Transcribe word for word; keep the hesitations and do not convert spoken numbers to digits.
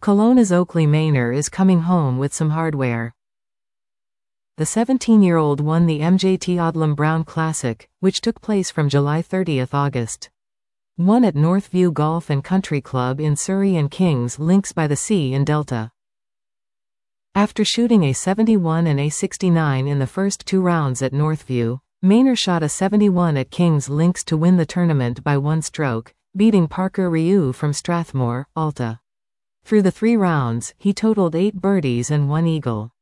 Kelowna's Oakley Manor is coming home with some hardware. The seventeen-year-old won the M J T Odlum Brown Classic, which took place from July thirtieth to August first at Northview Golf and Country Club in Surrey and Kings Links by the Sea in Delta. After shooting a seventy-one and a sixty-nine in the first two rounds at Northview, Maynor shot a seventy-one at Kings Links to win the tournament by one stroke, beating Parker Ryu from Strathmore, Alta. Through the three rounds, he totaled eight birdies and one eagle.